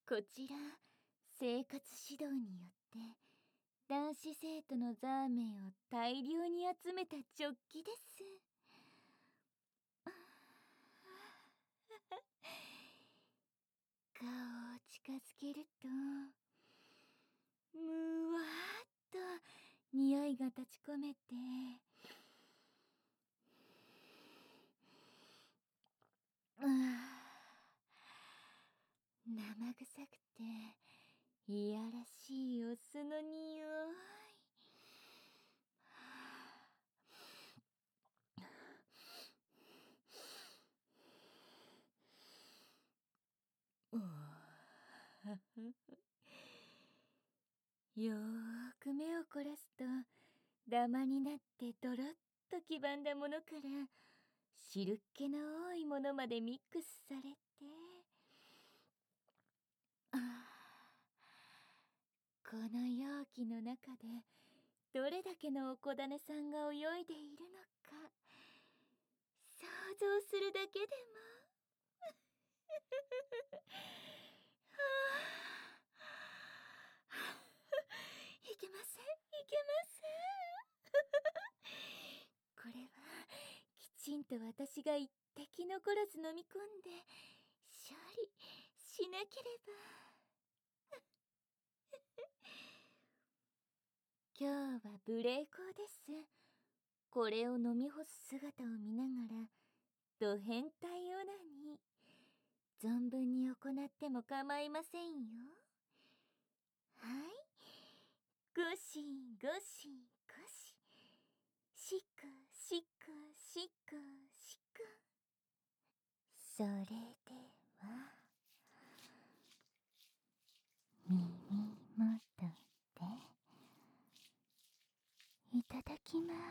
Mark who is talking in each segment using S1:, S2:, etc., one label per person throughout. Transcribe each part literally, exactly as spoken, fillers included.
S1: こちら生活指導によって男子生徒のザーメンを大量に集めたジョッキです。顔を近づけるとむわーっと匂いが立ち込めて、うわ生臭くていやらしいお酢の匂い。よーく目を凝らすとダマになってドロッと黄ばんだものから汁っ気の多いものまでミックスされて、あこの容器の中でどれだけのおこだねさんが泳いでいるのか想像するだけでもはあいけませんいけませんこれはきちんと私が一滴残らず飲み込んで処理しなければ。今日は無礼講です。これを飲み干す姿を見ながらド変態オナニー存分に行っても構いませんよ。はい、ゴシゴシゴシ、しくしくしくしく。それでは耳元でいただきます。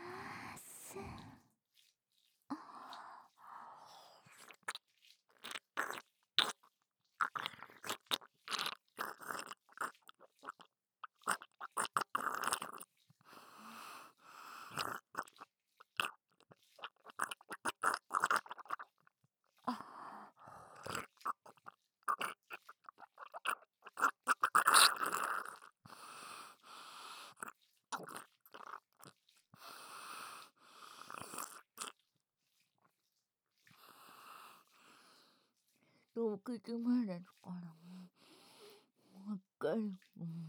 S1: ろくじまでですからもう一回、うん、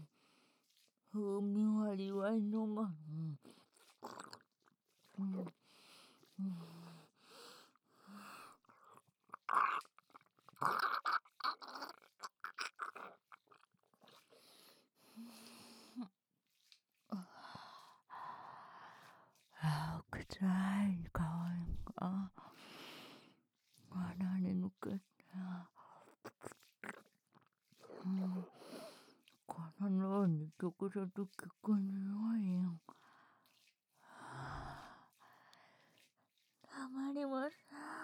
S1: 風味割り割りのが、うんうんうん、あー臭い香りが鼻に抜けて、うん、この脳に直接効く匂いよ。たまりません。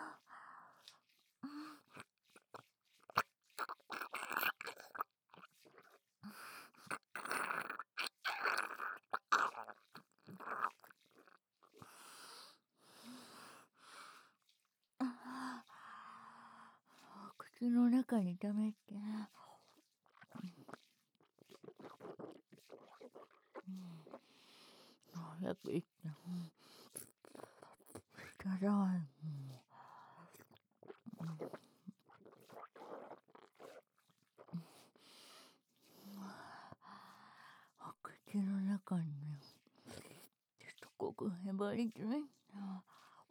S1: 口の中に溜めて、早く行って、ただいま。口の中にね、すごくへばりついた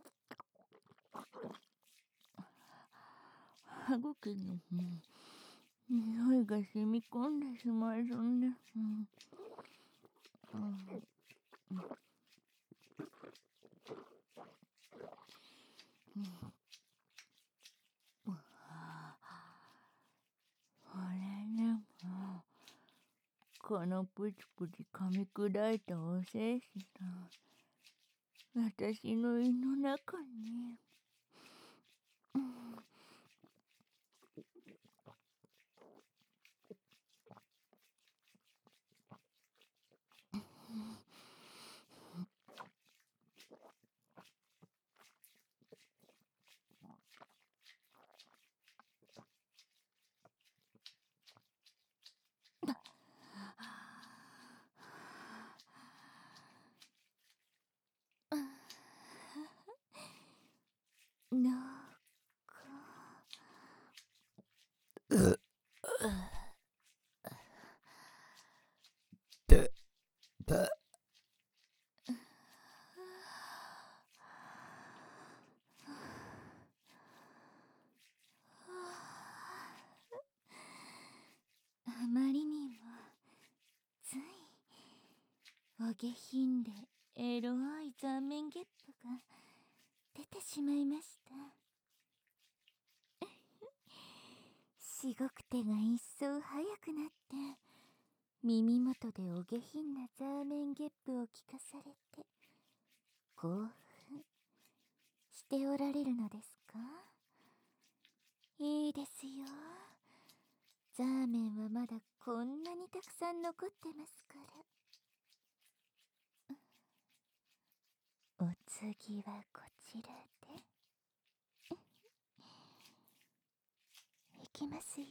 S1: 歯茎に、うん、匂いが染み込んでしまいそうね。うんうんうんこれね、もうこのプチプチ噛み砕いたお精子が私の胃の中に、うん、 お下品でエロい残面ゲップが出てしまいました。しごく手が一層早くなって、耳元でお下品なザーメンゲップを聞かされて、興奮しておられるのですか？いいですよ。ザーメンはまだこんなにたくさん残ってますから。お次はこちらで。いきますよ。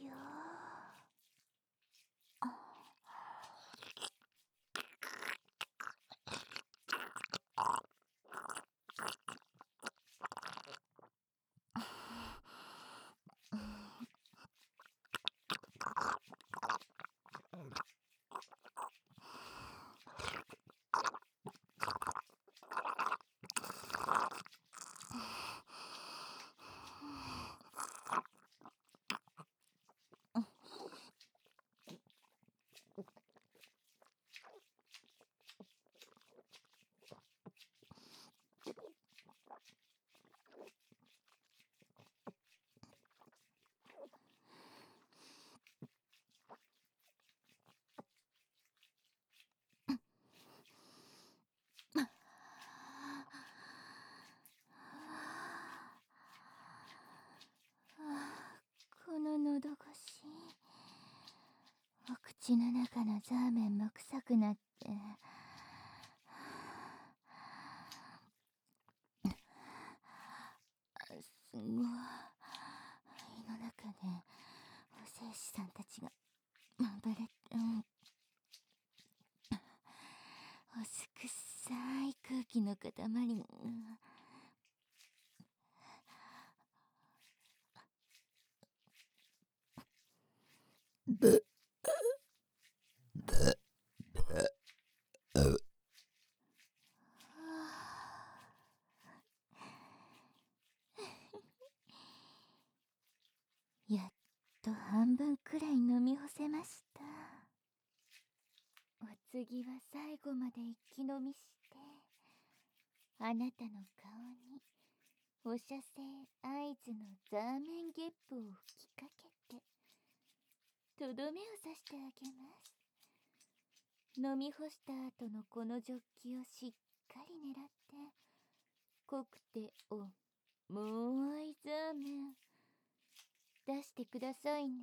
S1: この喉越し、お口の中のザーメンも臭くなって、すごい。胃の中でお精子さんたちが暴れて、うん、おすくさい空気の塊が、ぶぶぶやっと半分くらい飲み干せました。お次は最後まで一気飲みして、あなたの顔に放射性合図のザーメンゲップを吹きかけて、とどめを刺してあげます。飲み干した後のこのジョッキをしっかり狙って、濃くて重いザーメン出してくださいね。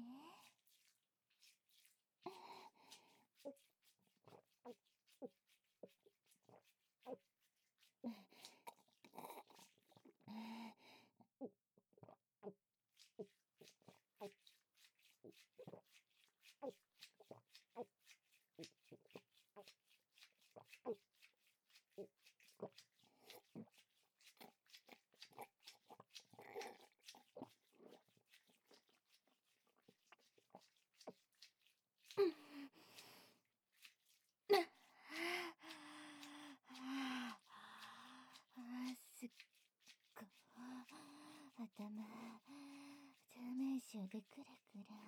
S1: すっごい頭ザーメン臭でクラクラ。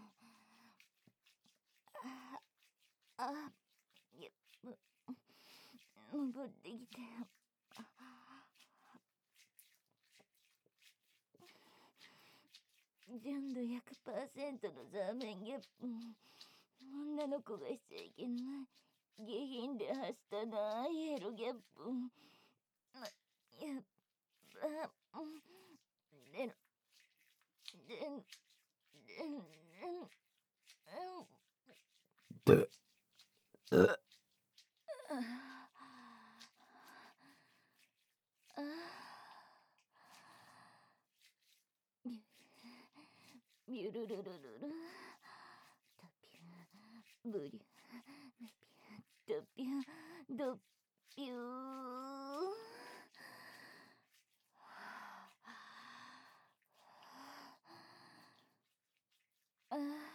S1: ああやも戻ってきたよ。純度 ひゃくパーセント のザーメンゲップ、女の子がしちゃいけない下品ではしたないエロゲップ、やっぱでんでんでんでんでビュルルルルルタピュブリュブピュドピュドピュー。あ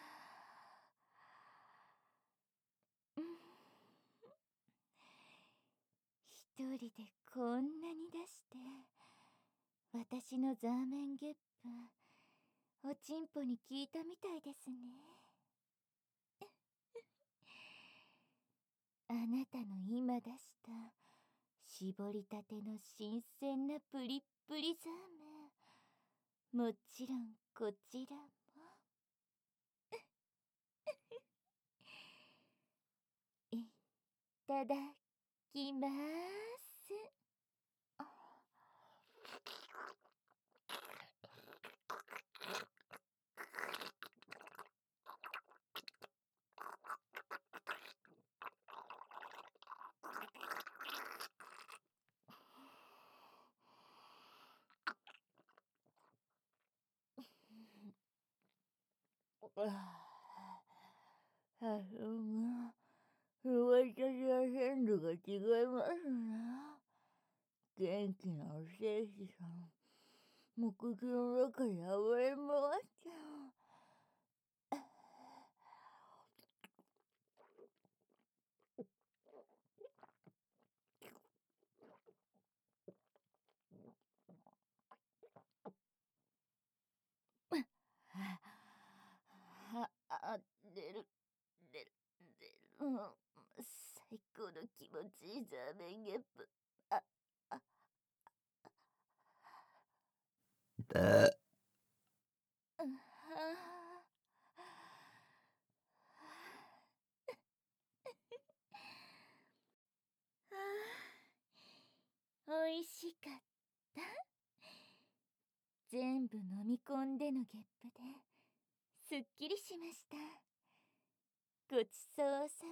S1: 一人でこんなに出して、私のザーメンゲップおちんぽに効いたみたいですね。ああなたの今出した絞りたての新鮮なプリップリザーメン、もちろんこちらもいただきます。あの、私は鮮度が違いますな。元気なお精子さん、もう口の中で暴れ回っちゃう。あ、あ、出る、出る、出る。うん、最高の気持ちいいザーメンゲップ。あ、あ、
S2: だ、
S1: うん、おいしかった。全部飲み込んでのゲップですっきりしました。ごちそうさ